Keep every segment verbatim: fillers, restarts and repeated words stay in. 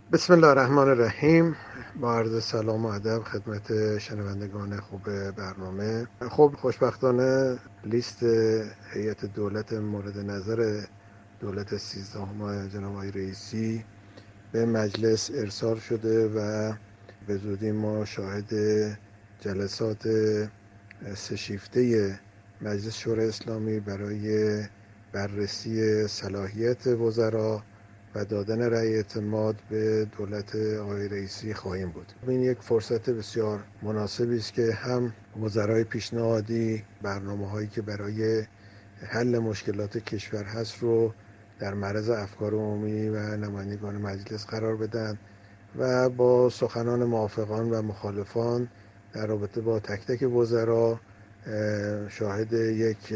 بسم الله الرحمن الرحیم. با عرض سلام و ادب خدمت شنوندگان خوب برنامه. خب خوشبختانه لیست هیئت دولت مورد نظر دولت سیزدهم جناب آقای رئیسی به مجلس ارسال شده و به زودی ما شاهد جلسات سه شیفته مجلس شورای اسلامی برای بررسی صلاحیت وزرا و دادن رأی اعتماد به دولت آقای رئیسی خواهیم بود. این یک فرصت بسیار مناسبی است که هم وزرای پیشنهادی برنامه هایی که برای حل مشکلات کشور هست رو در معرض افکار عمومی و نمایندگان مجلس قرار بدن و با سخنان موافقان و مخالفان در رابطه با تک تک وزرا شاهد یک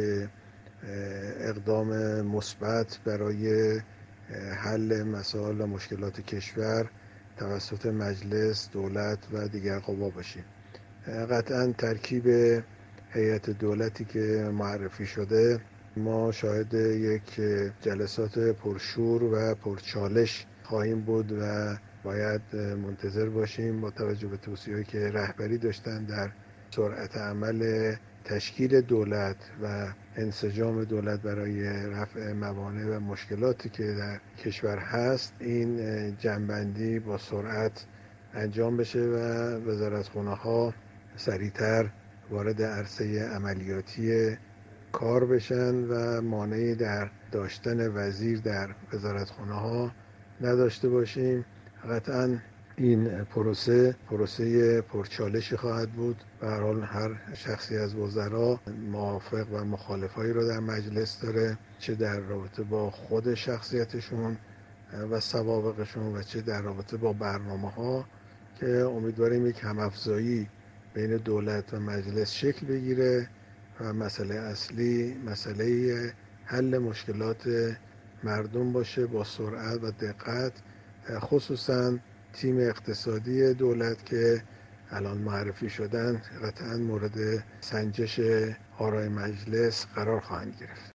اقدام مثبت برای حل مسائل و مشکلات کشور توسط مجلس، دولت و دیگر قوا باشیم. قطعا ترکیب هیئت دولتی که معرفی شده ما شاهد یک جلسات پرشور و پرچالش خواهیم بود و باید منتظر باشیم با توجه به توصیه‌ای که رهبری داشتن در سرعت عمل تشکیل دولت و انسجام دولت برای رفع موانع و مشکلاتی که در کشور هست، این جمع‌بندی با سرعت انجام بشه و وزارتخونه‌ها سریعتر وارد عرصه عملیاتی کار بشن و مانعی در داشتن وزیر در وزارتخانه‌ها نداشته باشیم. قطعاً این پروسه پروسه پرچالشی خواهد بود. به هر حال هر شخصی از وزرا موافق و مخالفایی رو در مجلس داره، چه در رابطه با خود شخصیتشون و سوابقشون و چه در رابطه با برنامه‌ها که امیدواریم یک هم‌افزایی بین دولت و مجلس شکل بگیره و مسئله اصلی مسئله حل مشکلات مردم باشه با سرعت و دقت، خصوصا تیم اقتصادی دولت که الان معرفی شدن قطعا مورد سنجش آرای مجلس قرار خواهند گرفت.